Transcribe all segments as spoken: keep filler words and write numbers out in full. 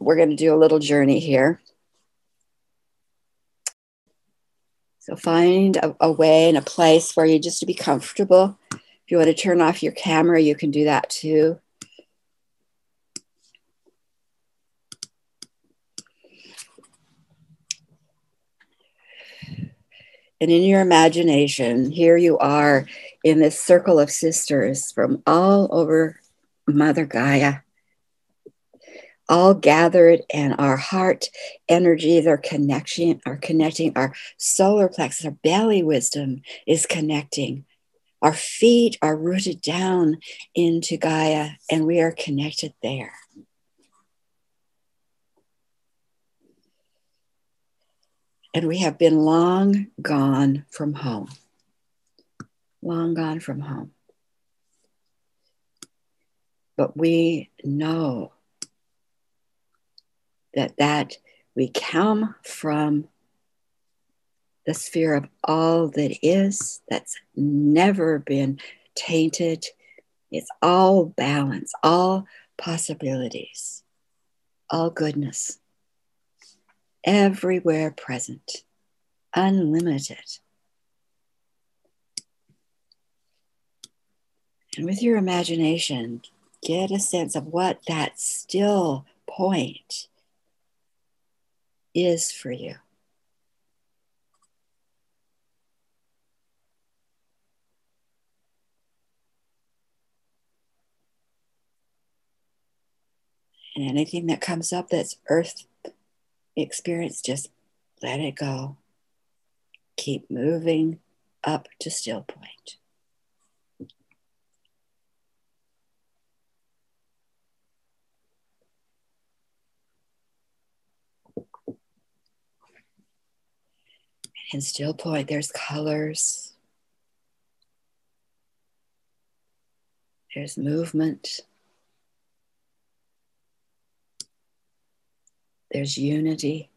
we're going to do a little journey here. So find a, a way and a place for you just to be comfortable. If you want to turn off your camera, you can do that too. And in your imagination, here you are in this circle of sisters from all over Mother Gaia, all gathered, and our heart energies are connecting, are connecting. Our solar plexus, our belly wisdom is connecting. Our feet are rooted down into Gaia, and we are connected there. And we have been long gone from home. Long gone from home. But we know that, that we come from the sphere of all that is, that's never been tainted. It's all balance, all possibilities, all goodness, everywhere present, unlimited. And with your imagination, get a sense of what that still point is for you. And anything that comes up that's earth experience, just let it go. Keep moving up to still point. In still point, there's colors. There's movement. There's unity.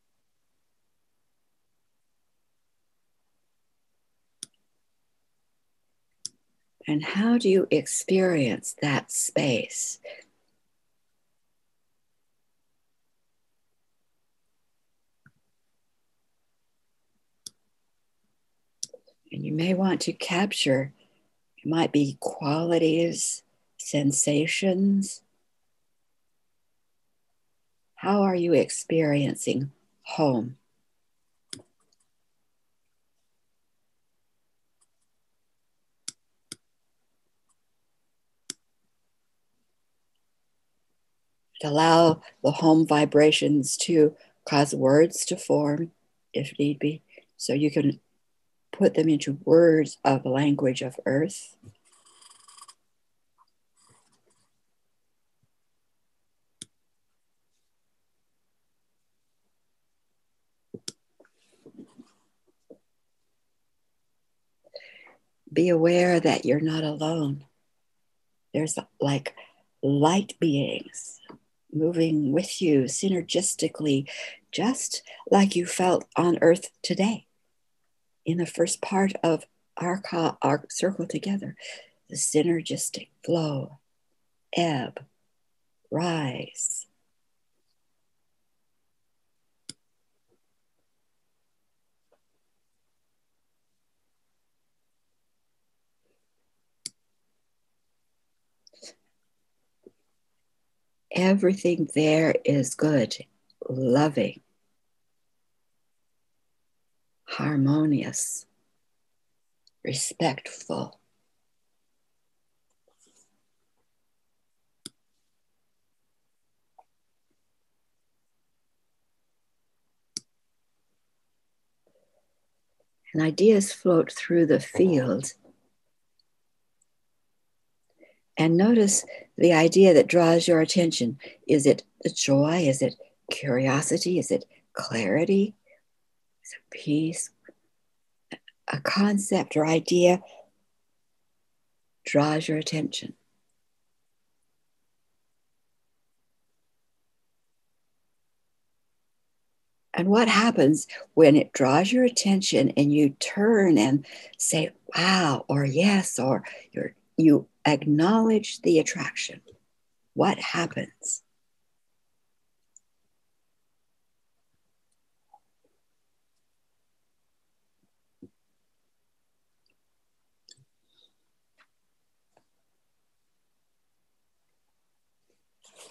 And how do you experience that space? And you may want to capture, it might be qualities, sensations. How are you experiencing home? Allow the home vibrations to cause words to form, if need be, so you can put them into words of language of earth. Be aware that you're not alone. There's like light beings moving with you synergistically, just like you felt on earth today in the first part of our, our circle together. The synergistic flow, ebb, rise. Everything there is good, loving, harmonious, respectful. And ideas float through the field. And notice the idea that draws your attention. Is it joy? Is it curiosity? Is it clarity? Is it peace? A concept or idea draws your attention. And what happens when it draws your attention and you turn and say, wow, or yes, or you're, you acknowledge the attraction? What happens?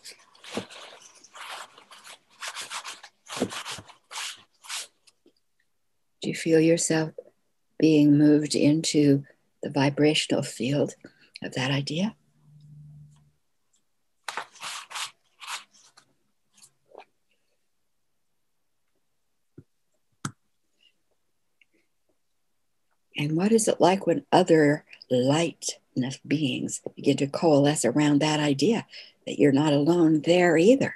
Do you feel yourself being moved into the vibrational field of that idea? And what is it like when other light enough beings begin to coalesce around that idea that you're not alone there either?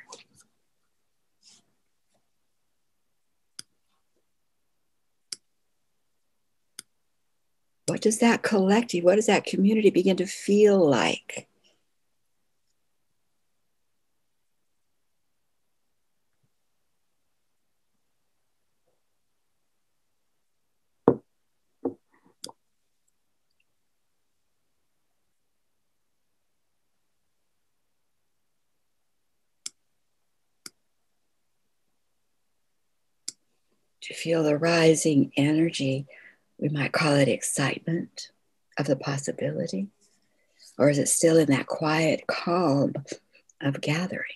What does that collective, what does that community begin to feel like? To feel the rising energy, we might call it excitement of the possibility, or is it still in that quiet calm of gathering?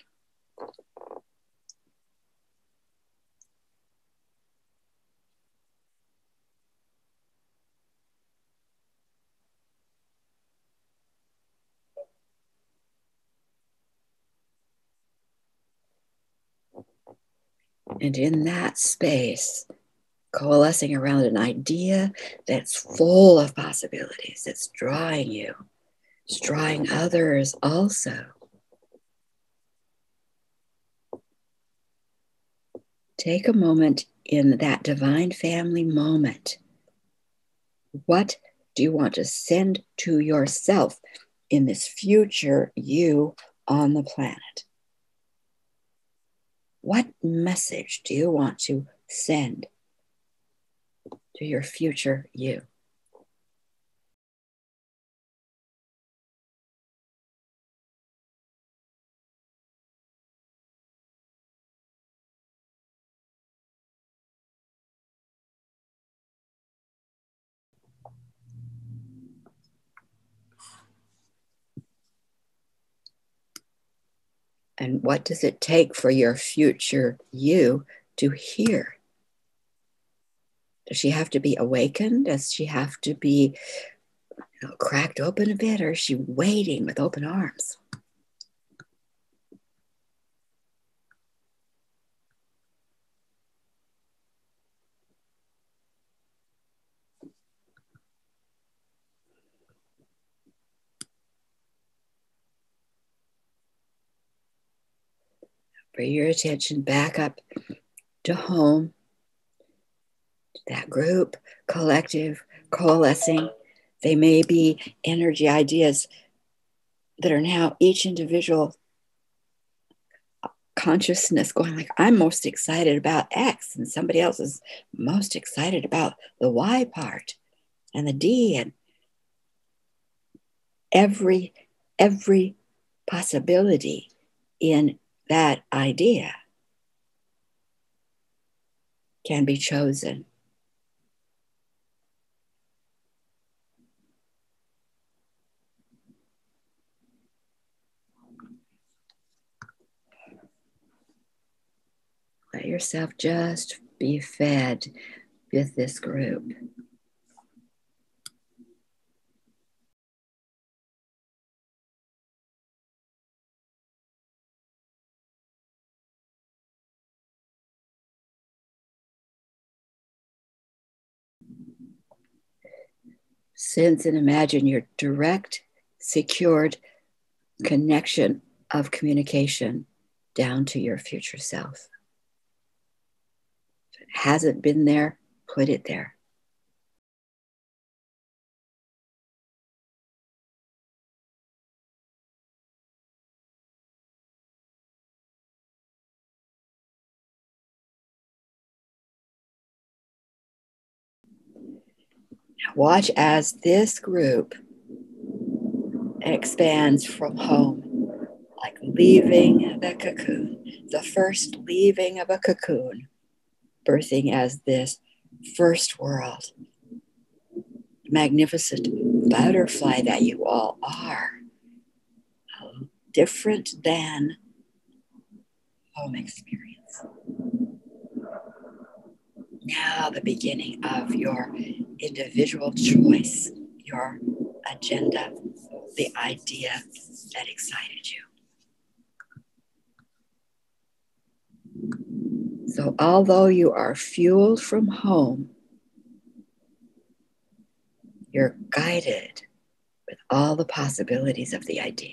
And in that space, coalescing around an idea that's full of possibilities, that's drawing you, it's drawing others also. Take a moment in that divine family moment. What do you want to send to yourself in this future you on the planet? What message do you want to send to your future you? And what does it take for your future you to hear? Does she have to be awakened? Does she have to be, you know, cracked open a bit? Or is she waiting with open arms? Bring your attention back up to home, to that group, collective, coalescing. They may be energy ideas that are now each individual consciousness going like, I'm most excited about X, and somebody else is most excited about the Y part and the D, and every every possibility in that idea can be chosen. Let yourself just be fed with this group. Sense and imagine your direct, secured connection of communication down to your future self. If it hasn't been there, put it there. Watch as this group expands from home, like leaving the cocoon, the first leaving of a cocoon, birthing as this first world, magnificent butterfly that you all are, different than home experience. Now the beginning of your individual choice, your agenda, the idea that excited you. So although you are fueled from home, you're guided with all the possibilities of the idea.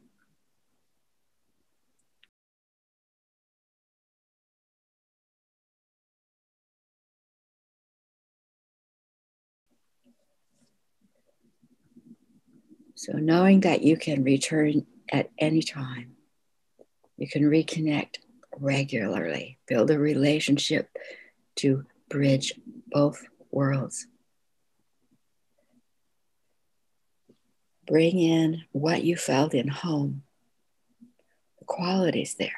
So knowing that you can return at any time, you can reconnect regularly, build a relationship to bridge both worlds. Bring in what you felt in home, the qualities there.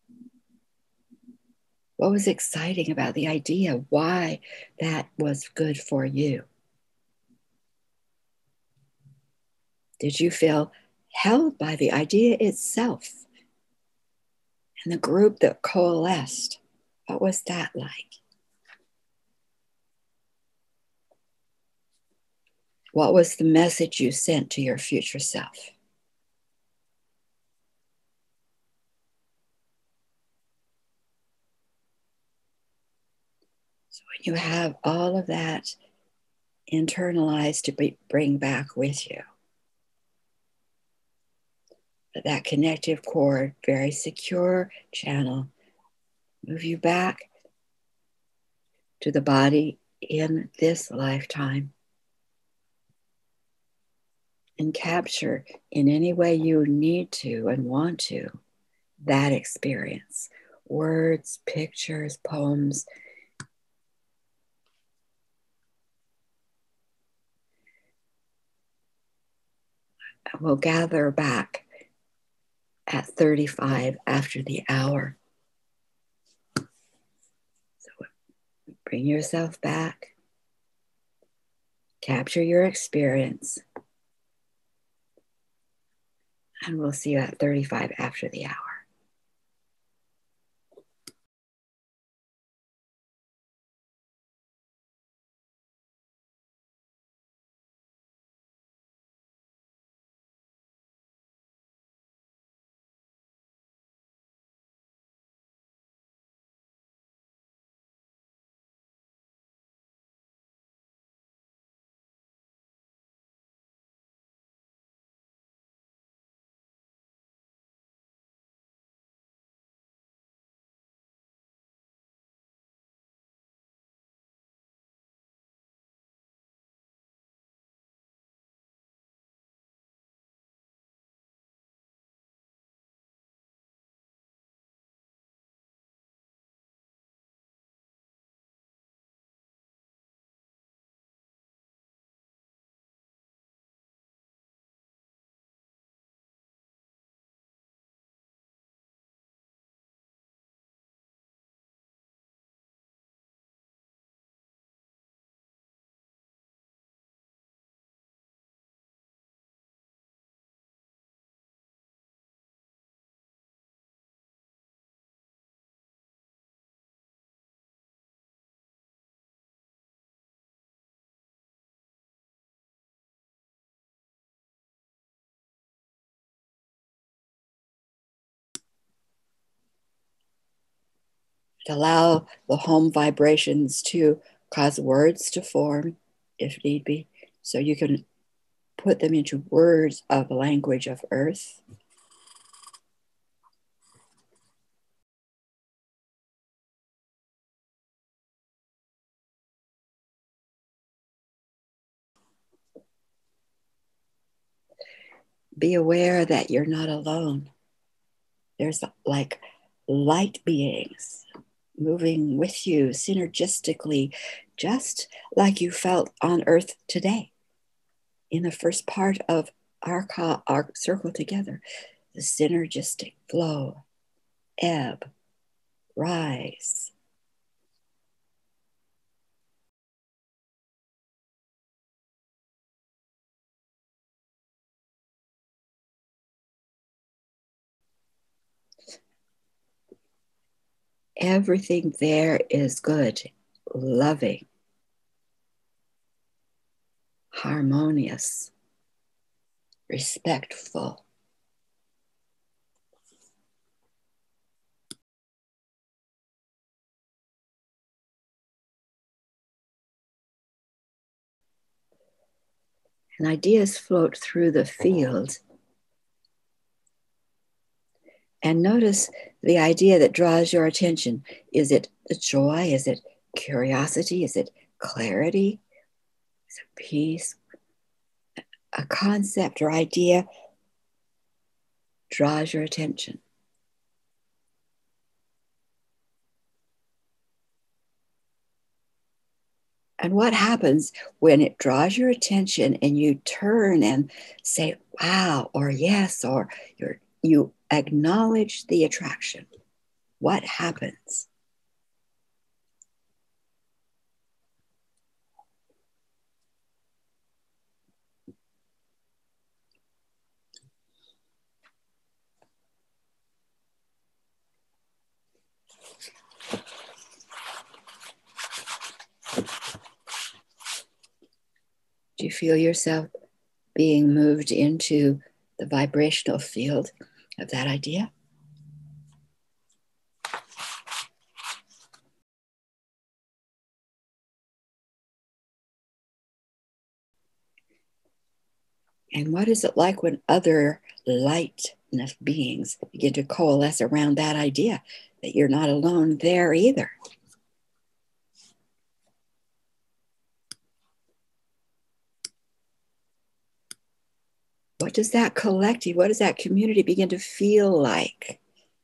What was exciting about the idea? Why that was good for you? Did you feel held by the idea itself and the group that coalesced? What was that like? What was the message you sent to your future self? So when you have all of that internalized to be, bring back with you, that connective cord, very secure channel, move you back to the body in this lifetime and capture in any way you need to and want to that experience. Words, pictures, poems. We'll gather back at thirty-five after the hour. So bring yourself back, capture your experience, and we'll see you at thirty-five after the hour. Allow the home vibrations to cause words to form if need be, so you can put them into words of language of earth. Be aware that you're not alone. There's like light beings moving with you synergistically, just like you felt on earth today in the first part of our, our circle together. The synergistic flow, ebb, rise. Everything there is good, loving, harmonious, respectful. And ideas float through the field. And notice the idea that draws your attention. Is it the joy? Is it curiosity? Is it clarity? Is it peace? A concept or idea draws your attention. And what happens when it draws your attention and you turn and say, wow, or yes, or you're, you acknowledge the attraction? What happens? Do you feel yourself being moved into the vibrational field of that idea? And what is it like when other lightness beings begin to coalesce around that idea that you're not alone there either? What does that collective, what does that community begin to feel like?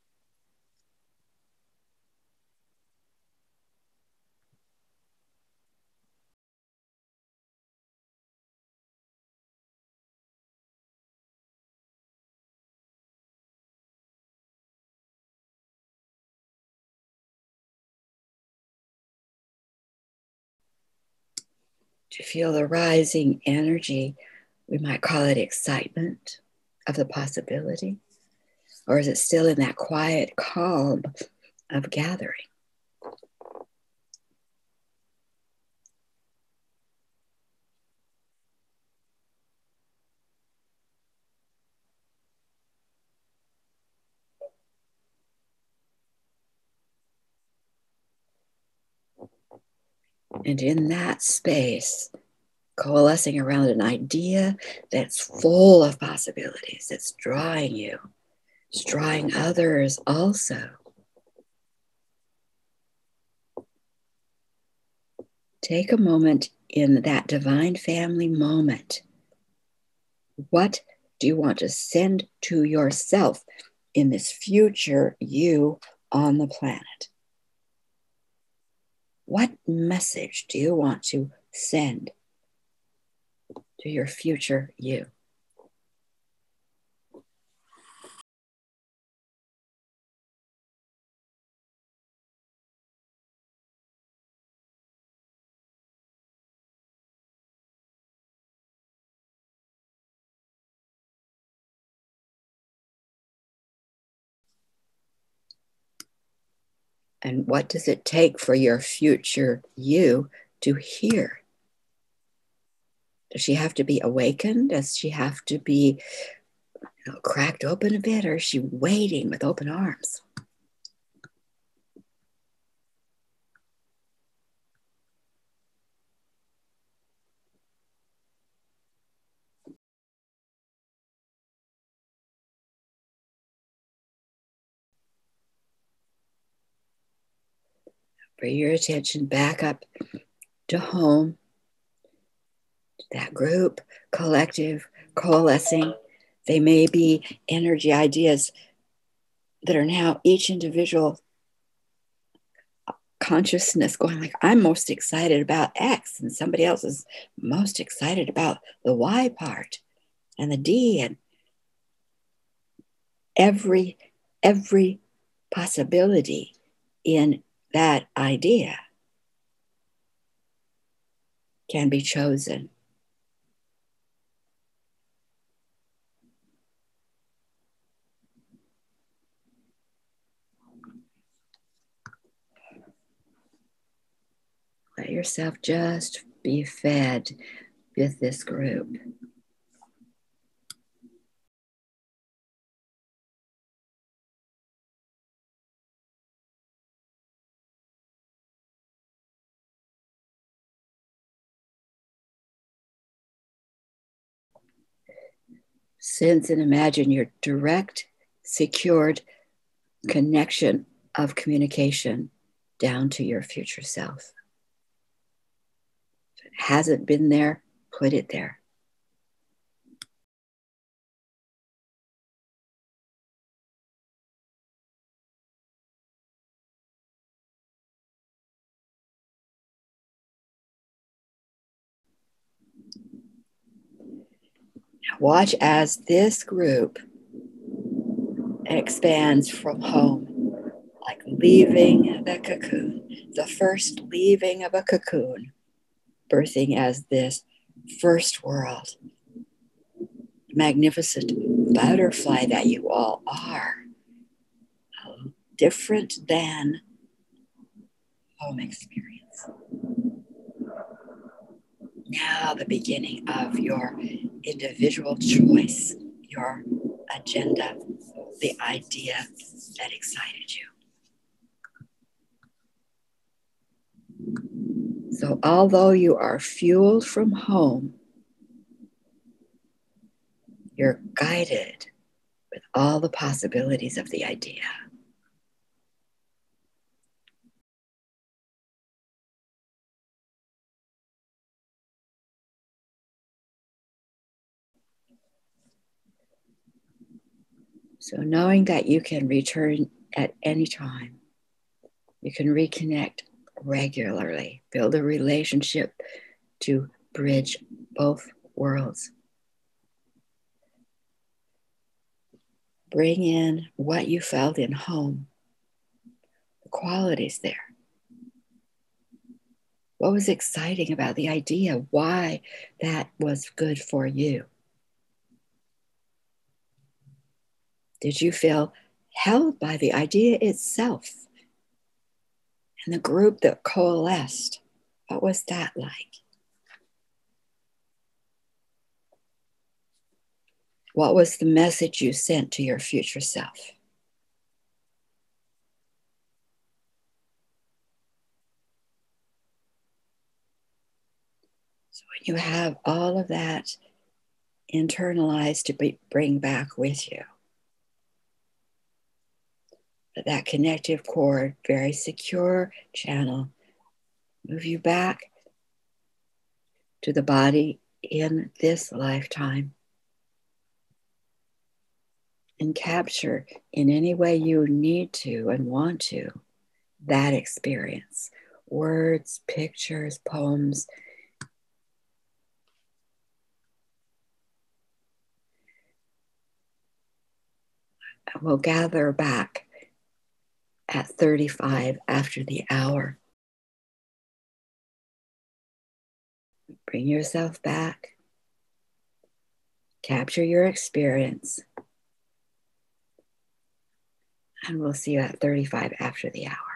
To feel the rising energy, we might call it excitement of the possibility, or is it still in that quiet calm of gathering? And in that space, coalescing around an idea that's full of possibilities, that's drawing you, it's drawing others also. Take a moment in that divine family moment. What do you want to send to yourself in this future you on the planet? What message do you want to send to your future you? And what does it take for your future you to hear? Does she have to be awakened? Does she have to be, you know, cracked open a bit, or is she waiting with open arms? Bring your attention back up to home, to that group, collective, coalescing. They may be energy ideas that are now each individual consciousness going like, I'm most excited about X, and somebody else is most excited about the Y part and the D, and every every possibility in that idea can be chosen. yourself just be fed with this group. Sense and imagine your direct, secured connection of communication down to your future self. If it hasn't been there, put it there. Now watch as this group expands from home, like leaving the cocoon, the first leaving of a cocoon, birthing as this first world, magnificent butterfly that you all are, different than home experience. Now the beginning of your individual choice, your agenda, the idea that excited you. So although you are fueled from home, you're guided with all the possibilities of the idea. So knowing that you can return at any time, you can reconnect regularly, build a relationship to bridge both worlds. Bring in what you felt in home, the qualities there. What was exciting about the idea? Why that was good for you? Did you feel held by the idea itself and the group that coalesced? What was that like? What was the message you sent to your future self? So when you have all of that internalized to be, bring back with you, that connective cord, very secure channel, move you back to the body in this lifetime and capture in any way you need to and want to that experience. Words, pictures, poems. We'll gather back at thirty-five after the hour. Bring yourself back. Capture your experience. And we'll see you at thirty-five after the hour.